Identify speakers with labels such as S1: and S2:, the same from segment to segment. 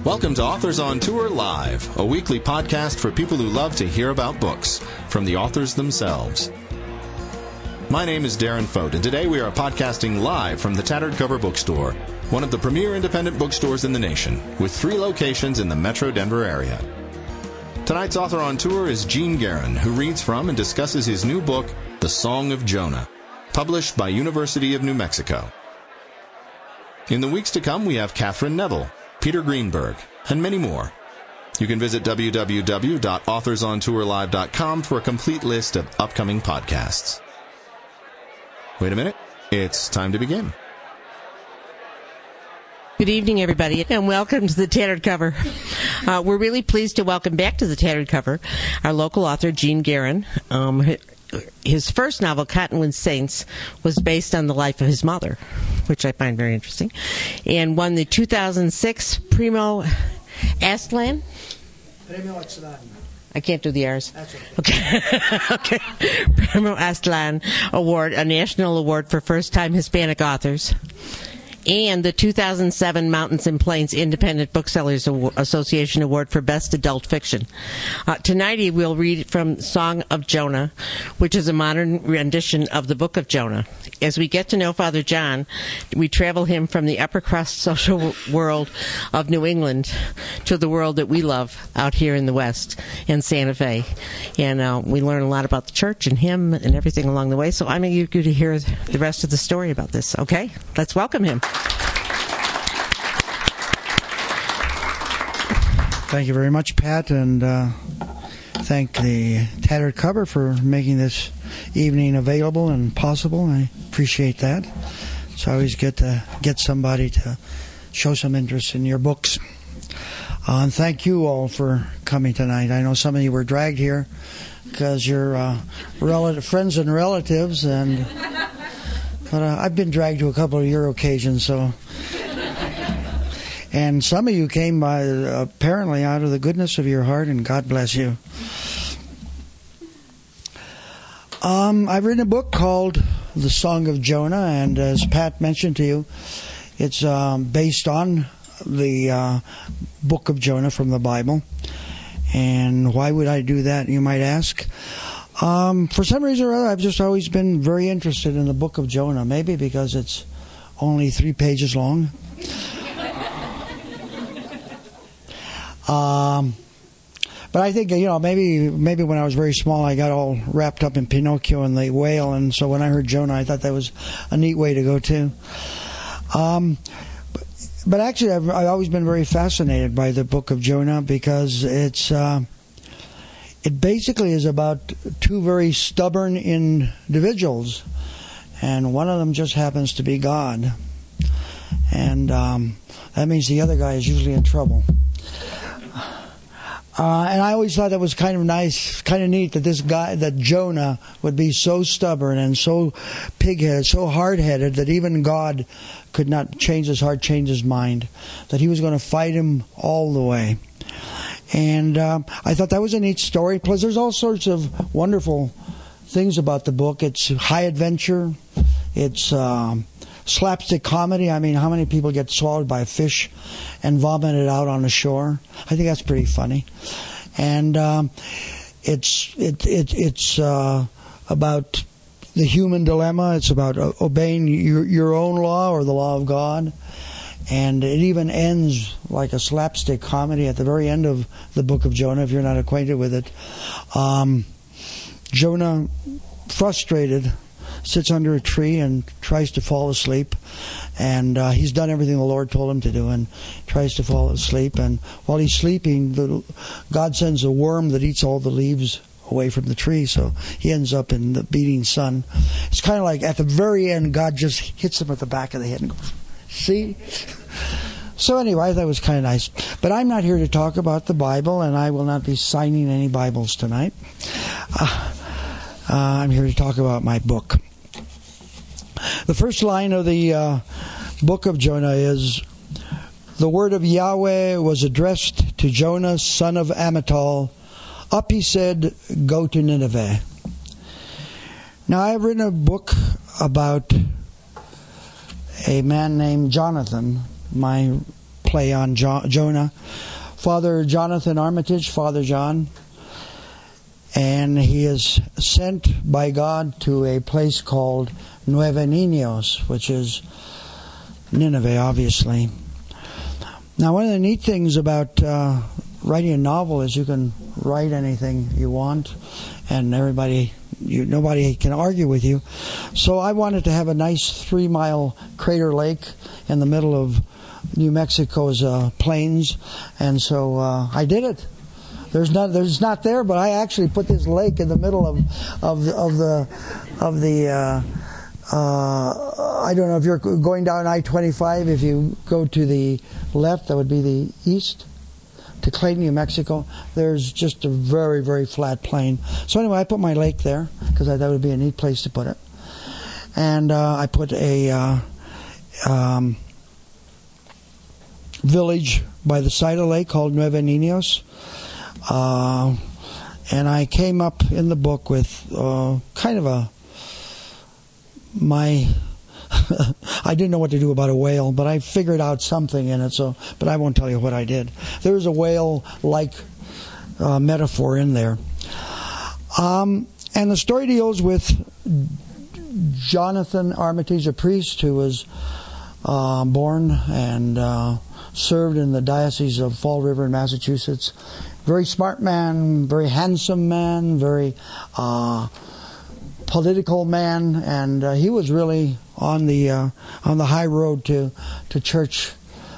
S1: Welcome to Authors on Tour Live, a weekly podcast for people who love to hear about books from the authors themselves. My name is Darren Fote, and today we are podcasting live from the Tattered Cover Bookstore, one of the premier independent bookstores in the nation, with 3 locations in the metro Denver area. Tonight's author on tour is Gene Geron, who reads from and discusses his new book, The Song of Jonah, published by University of New Mexico. In the weeks to come, we have Catherine Neville, Peter Greenberg, and many more. You can visit www.authorsontourlive.com for a complete list of upcoming podcasts. Wait a minute. It's time to begin.
S2: Good evening, everybody, and welcome to the Tattered Cover. We're really pleased to welcome back to the Tattered Cover our local author, Gene Geron. His first novel, Cottonwood Saints, was based on the life of his mother, which I find very interesting, and won the 2006 Premio Aztlán. I can't do the R's. That's okay. Okay. Premio Aztlán Award, a national award for first-time Hispanic authors, and the 2007 Mountains and Plains Independent Booksellers Association Award for Best Adult Fiction. Tonight he will read from Song of Jonah, which is a modern rendition of the Book of Jonah. As we get to know Father John, we travel him from the upper crust social world of New England to the world that we love out here in the West in Santa Fe. And we learn a lot about the church and him and everything along the way. So I'm eager to hear the rest of the story about this. Okay? Let's welcome him.
S3: Thank you very much, Pat, and thank the Tattered Cover for making this evening available and possible. I appreciate that. It's always good to get somebody to show some interest in your books. And thank you all for coming tonight. I know some of you were dragged here because you're friends and relatives, but I've been dragged to a couple of your occasions, so... And some of you came by apparently out of the goodness of your heart, and God bless you. I've written a book called The Song of Jonah, and as Pat mentioned to you, it's based on the Book of Jonah from the Bible. And why would I do that, you might ask? For some reason or other, I've just always been very interested in the Book of Jonah. Maybe because it's only 3 pages long. But I think, maybe when I was very small, I got all wrapped up in Pinocchio and the whale, and so when I heard Jonah, I thought that was a neat way to go too. But actually, I've always been very fascinated by the Book of Jonah because it basically is about 2 very stubborn individuals, and one of them just happens to be God, and that means the other guy is usually in trouble. And I always thought that was kind of nice, kind of neat that Jonah would be so stubborn and so pig-headed, so hard-headed that even God could not change his heart, change his mind, that he was going to fight him all the way. And I thought that was a neat story. Plus, there's all sorts of wonderful things about the book. It's high adventure. It's slapstick comedy. I mean, how many people get swallowed by a fish and vomited out on the shore? I think that's pretty funny. And it's about the human dilemma. It's about obeying your own law or the law of God. And it even ends like a slapstick comedy at the very end of the Book of Jonah, if you're not acquainted with it. Jonah, frustrated, sits under a tree and tries to fall asleep, and he's done everything the Lord told him to do and tries to fall asleep, and while he's sleeping, God sends a worm that eats all the leaves away from the tree, so he ends up in the beating sun. It's kind of like at the very end, God just hits him at the back of the head and goes, see? So anyway, I thought it was kind of nice. But I'm not here to talk about the Bible, and I will not be signing any Bibles tonight. I'm here to talk about my book. The first line of the Book of Jonah is, "The word of Yahweh was addressed to Jonah, son of Amittai. Up, he said, go to Nineveh." Now, I have written a book about a man named Jonathan, my play on Jonah. Father Jonathan Armitage, Father John, and he is sent by God to a place called Nueve Niños, which is Nineveh, obviously. Now, one of the neat things about writing a novel is you can write anything you want, and nobody can argue with you. So I wanted to have a nice 3-mile crater lake in the middle of New Mexico's plains, and so I did it. There's not there, but I actually put this lake in the middle of the I don't know if you're going down I-25. If you go to the left, that would be the east, to Clayton, New Mexico. There's just a very, very flat plain. So anyway, I put my lake there because I thought it would be a neat place to put it. And I put a village by the side of the lake called Nueve Niños. And I came up in the book with kind of I didn't know what to do about a whale, but I figured out something in it. But I won't tell you what I did. There's a whale-like metaphor in there. And the story deals with Jonathan Armitage, a priest who was born and served in the Diocese of Fall River in Massachusetts. Very smart man, very handsome man, very political man, and he was really on the high road to church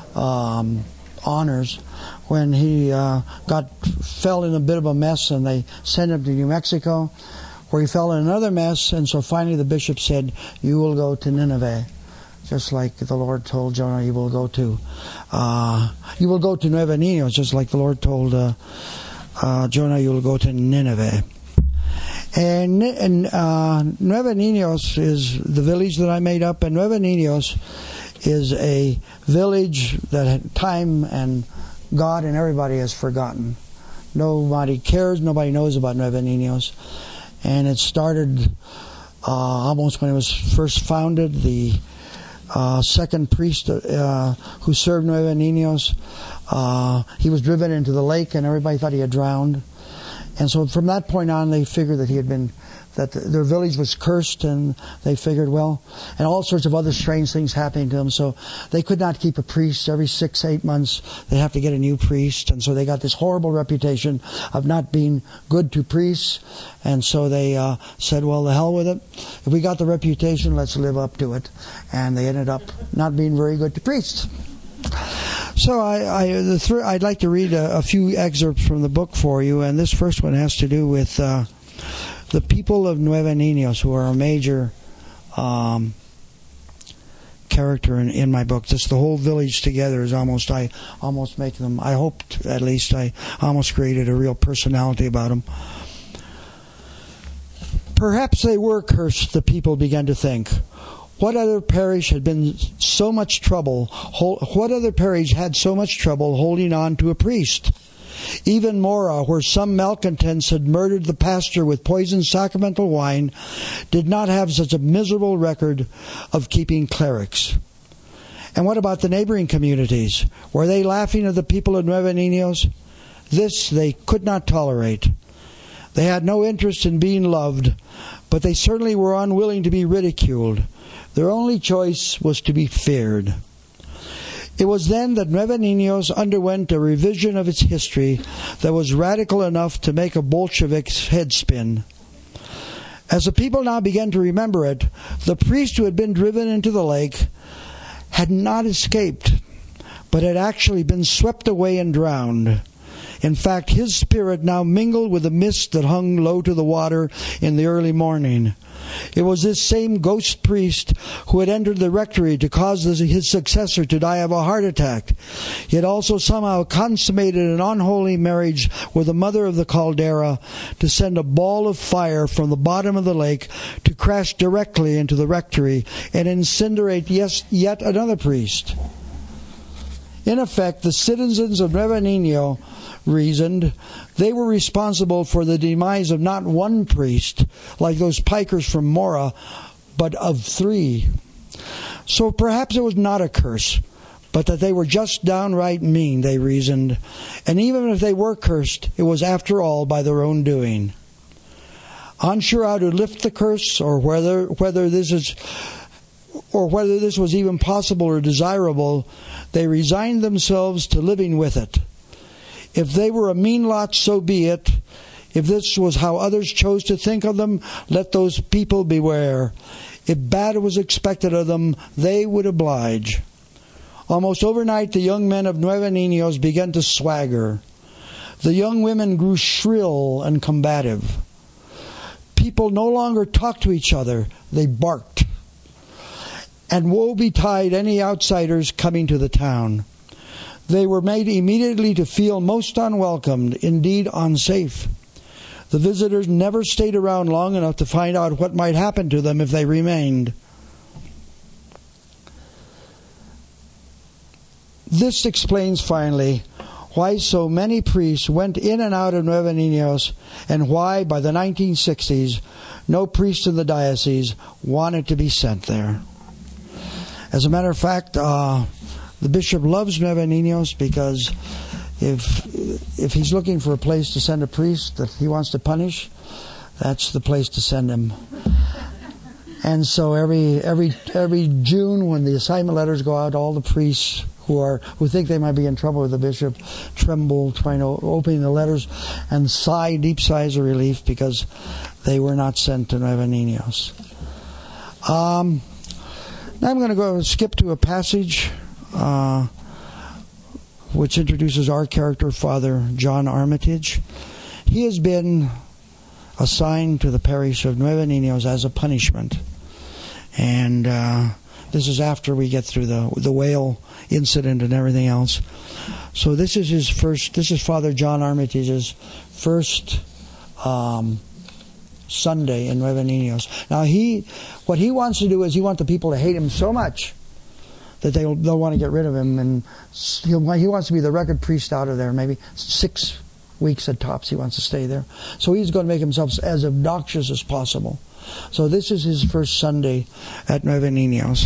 S3: honors when he fell in a bit of a mess, and they sent him to New Mexico, where he fell in another mess, and so finally the bishop said, "You will go to Nineveh." Just like the Lord told Jonah, you will go to Nueve Niños, just like the Lord told Jonah, you will go to Nineveh. And Nueve Niños is the village that I made up, and Nueve Niños is a village that time and God and everybody has forgotten. Nobody cares, nobody knows about Nueve Niños. And it started almost when it was first founded. The second priest who served Nueve Niños, he was driven into the lake and everybody thought he had drowned. And so from that point on, they figured that their village was cursed, and they figured, and all sorts of other strange things happening to them. So they could not keep a priest. Every 6-8 months, they have to get a new priest. And so they got this horrible reputation of not being good to priests. And so they said, the hell with it. If we got the reputation, let's live up to it. And they ended up not being very good to priests. So I'd like to read a few excerpts from the book for you, and this first one has to do with the people of Nueve Niños, who are a major character in my book. Just the whole village together is I almost make them, I hoped at least, I almost created a real personality about them. Perhaps they were cursed, the people began to think. What other parish had so much trouble holding on to a priest? Even Mora, where some malcontents had murdered the pastor with poisoned sacramental wine, did not have such a miserable record of keeping clerics. And what about the neighboring communities? Were they laughing at the people of Nueve Niños? This they could not tolerate. They had no interest in being loved, but they certainly were unwilling to be ridiculed. Their only choice was to be feared. It was then that Nueve Niños underwent a revision of its history that was radical enough to make a Bolshevik's head spin. As the people now began to remember it, the priest who had been driven into the lake had not escaped, but had actually been swept away and drowned. In fact, his spirit now mingled with the mist that hung low to the water in the early morning. It was this same ghost priest who had entered the rectory to cause his successor to die of a heart attack. He had also somehow consummated an unholy marriage with the mother of the caldera to send a ball of fire from the bottom of the lake to crash directly into the rectory and incinerate yet another priest. In effect, the citizens of Nueve Niños reasoned they were responsible for the demise of not one priest, like those pikers from Mora, but of 3. So perhaps it was not a curse, but that they were just downright mean, they reasoned. And even if they were cursed, it was after all by their own doing. Unsure how to lift the curse, or whether this was even possible or desirable, they resigned themselves to living with it. If they were a mean lot, so be it. If this was how others chose to think of them, let those people beware. If bad was expected of them, they would oblige. Almost overnight, the young men of Nueve Niños began to swagger. The young women grew shrill and combative. People no longer talked to each other, they barked. And woe betide any outsiders coming to the town. They were made immediately to feel most unwelcomed, indeed unsafe. The visitors never stayed around long enough to find out what might happen to them if they remained. This explains finally why so many priests went in and out of Nueve Niños, and why, by the 1960s, no priest in the diocese wanted to be sent there. As a matter of fact, the bishop loves Nueve Niños because if he's looking for a place to send a priest that he wants to punish, that's the place to send him. And so every June, when the assignment letters go out, all the priests who think they might be in trouble with the bishop tremble trying to open the letters and sigh deep sighs of relief because they were not sent to Nueve Niños. Now I'm going to go skip to a passage which introduces our character, Father John Armitage. He has been assigned to the parish of Nueve Niños as a punishment. And this is after we get through the whale incident and everything else. So this is Father John Armitage's first Sunday in Nueve Niños. Now what he wants to do is he wants the people to hate him so much that they'll want to get rid of him, and he wants to be the record priest out of there. Maybe 6 weeks at tops he wants to stay there. So he's going to make himself as obnoxious as possible. So this is his first Sunday at Nueve Niños.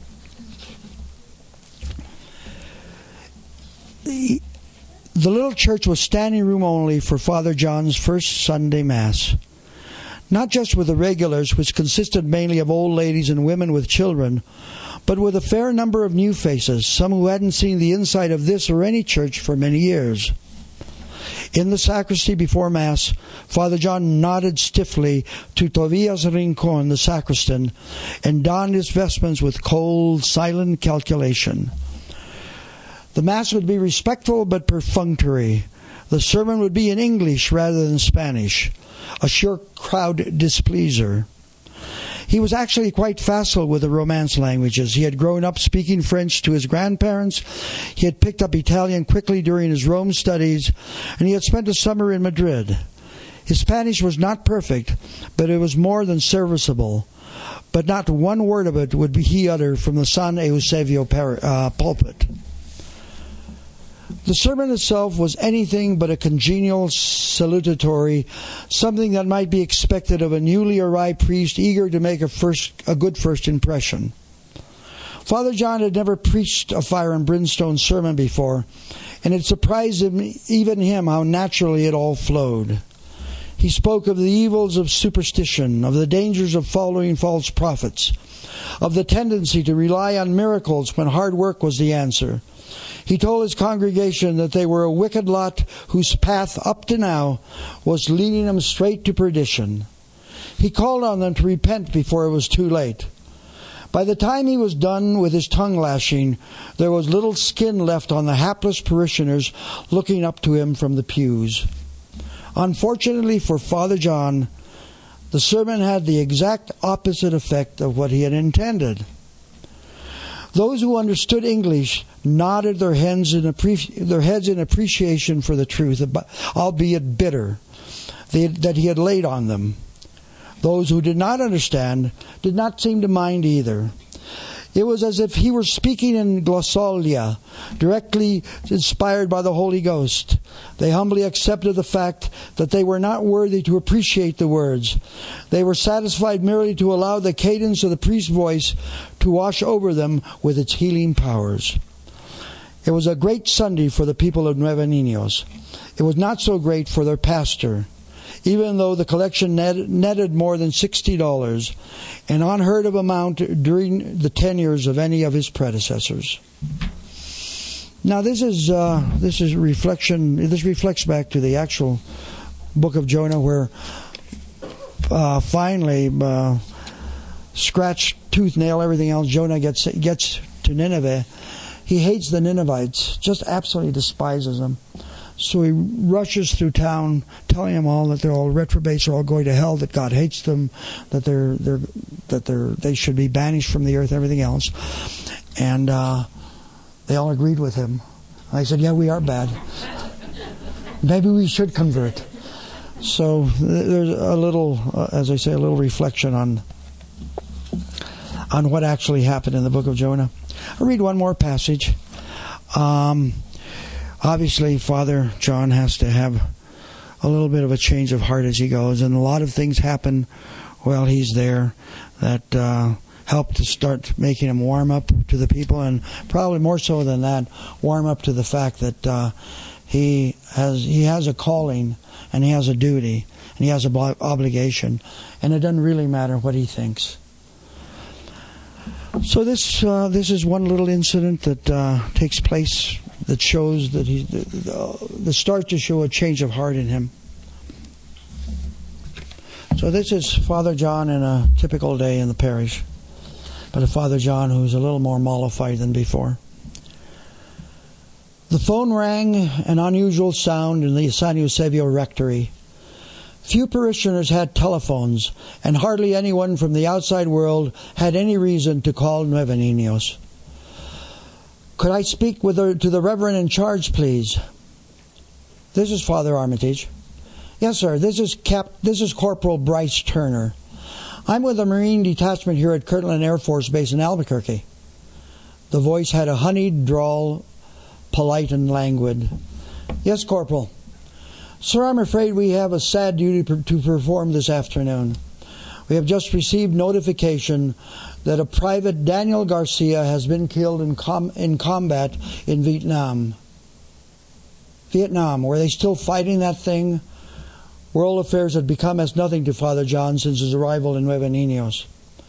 S3: The little church was standing room only for Father John's first Sunday Mass. Not just with the regulars, which consisted mainly of old ladies and women with children, but with a fair number of new faces, some who hadn't seen the inside of this or any church for many years. In the sacristy before Mass, Father John nodded stiffly to Tobias Rincon, the sacristan, and donned his vestments with cold, silent calculation. The Mass would be respectful but perfunctory. The sermon would be in English rather than Spanish, a sure crowd displeaser. He was actually quite facile with the Romance languages. He had grown up speaking French to his grandparents. He had picked up Italian quickly during his Rome studies, and he had spent a summer in Madrid. His Spanish was not perfect, but it was more than serviceable. But not one word of it would he utter from the San Eusebio pulpit. The sermon itself was anything but a congenial salutatory, something that might be expected of a newly arrived priest eager to make a good first impression. Father John had never preached a fire and brimstone sermon before, and it surprised even him how naturally it all flowed. He spoke of the evils of superstition, of the dangers of following false prophets, of the tendency to rely on miracles when hard work was the answer. He told his congregation that they were a wicked lot whose path up to now was leading them straight to perdition. He called on them to repent before it was too late. By the time he was done with his tongue lashing, there was little skin left on the hapless parishioners looking up to him from the pews. Unfortunately for Father John, the sermon had the exact opposite effect of what he had intended. Those who understood English nodded their heads in appreciation for the truth, albeit bitter, that he had laid on them. Those who did not understand did not seem to mind either. It was as if he were speaking in glossolia, directly inspired by the Holy Ghost. They humbly accepted the fact that they were not worthy to appreciate the words. They were satisfied merely to allow the cadence of the priest's voice to wash over them with its healing powers. It was a great Sunday for the people of Nueva Niños. It was not so great for their pastor, even though the collection netted more than $60, an unheard of amount during the tenures of any of his predecessors. Now this is reflection. This reflects back to the actual book of Jonah, where finally, scratch, tooth, nail, everything else, Jonah gets to Nineveh. He hates the Ninevites, just absolutely despises them. So he rushes through town, telling them all that they're all reprobates, they're all going to hell, that God hates them, that they should be banished from the earth, everything else. And they all agreed with him. I said, "Yeah, we are bad. Maybe we should convert." So there's a little, as I say, a little reflection on what actually happened in the book of Jonah. I'll read one more passage. Obviously, Father John has to have a little bit of a change of heart as he goes, and a lot of things happen while he's there that help to start making him warm up to the people, and probably more so than that, warm up to the fact that he has a calling, and he has a duty, and he has an obligation, and it doesn't really matter what he thinks. So this is one little incident that takes place that shows that that starts to show a change of heart in him. So this is Father John in a typical day in the parish, but a Father John who's a little more mollified than before. The phone rang, an unusual sound in the San Eusebio rectory. Few parishioners had telephones, and hardly anyone from the outside world had any reason to call Nueva Niños. "Could I speak to the Reverend in charge, please?" "This is Father Armitage." "Yes, sir. This is Corporal Bryce Turner. I'm with the Marine Detachment here at Kirtland Air Force Base in Albuquerque." The voice had a honeyed drawl, polite and languid. "Yes, Corporal." "Sir, I'm afraid we have a sad duty to perform this afternoon. We have just received notification that a Private Daniel Garcia has been killed in combat in Vietnam. Vietnam, were they still fighting that thing? World affairs had become as nothing to Father John since his arrival in Nueva Niños.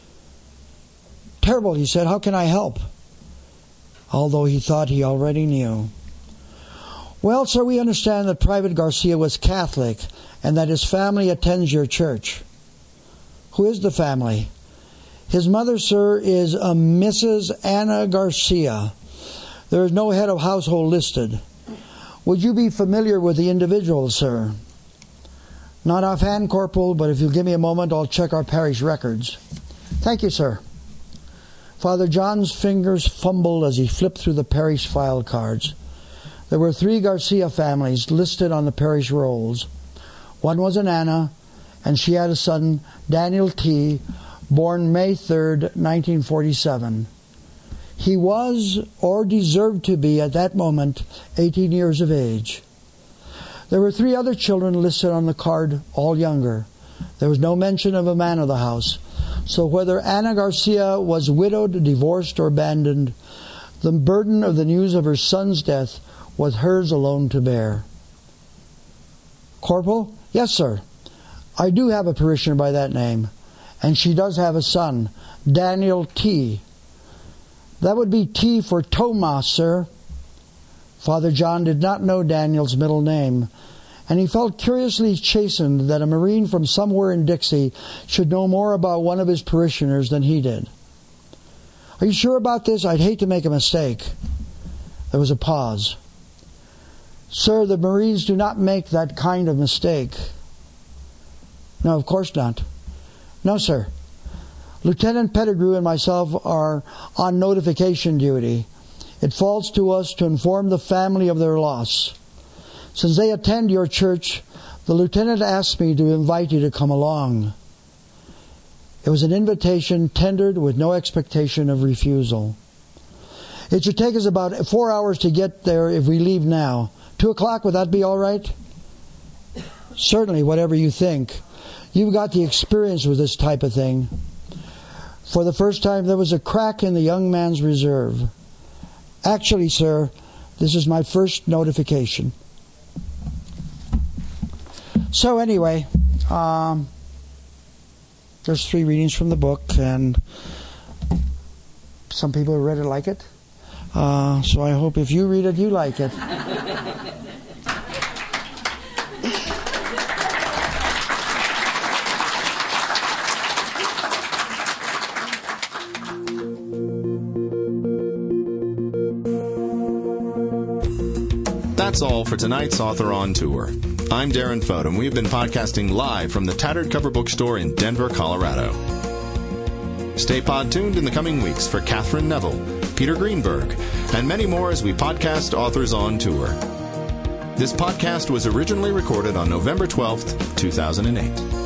S3: "Terrible," he said. "How can I help?" Although he thought he already knew. "Well, sir, we understand that Private Garcia was Catholic and that his family attends your church." "Who is the family?" "His mother, sir, is a Mrs. Anna Garcia. There is no head of household listed. Would you be familiar with the individual, sir?" "Not offhand, Corporal, but if you'll give me a moment, I'll check our parish records." "Thank you, sir." Father John's fingers fumbled as he flipped through the parish file cards. There were 3 Garcia families listed on the parish rolls. One was an Anna, and she had a son, Daniel T., born May 3rd, 1947. He was, or deserved to be at that moment, 18 years of age. There were 3 other children listed on the card, all younger. There was no mention of a man of the house. So whether Anna Garcia was widowed, divorced, or abandoned, the burden of the news of her son's death was hers alone to bear. "Corporal?" "Yes, sir. I do have a parishioner by that name, and she does have a son, Daniel T." "That would be T for Tomas, sir." Father John did not know Daniel's middle name, and he felt curiously chastened that a Marine from somewhere in Dixie should know more about one of his parishioners than he did. "Are you sure about this? I'd hate to make a mistake." There was a pause. "Sir, the Marines do not make that kind of mistake." "No, of course not." "No, sir. Lieutenant Pettigrew and myself are on notification duty. It falls to us to inform the family of their loss. Since they attend your church, the lieutenant asked me to invite you to come along." It was an invitation tendered with no expectation of refusal. "It should take us about 4 hours to get there if we leave now. 2 o'clock, would that be all right?" "Certainly, whatever you think. You've got the experience with this type of thing." For the first time, there was a crack in the young man's reserve. "Actually, sir, This is my first notification. So anyway, there's 3 readings from the book, and some people have read it like it. So I hope if you read it, you like it.
S1: That's all for tonight's Author on Tour. I'm Darren Fote, and we've been podcasting live from the Tattered Cover Bookstore in Denver, Colorado. Stay pod-tuned in the coming weeks for Catherine Neville, Peter Greenberg, and many more as we podcast Authors on Tour. This podcast was originally recorded on November 12th, 2008.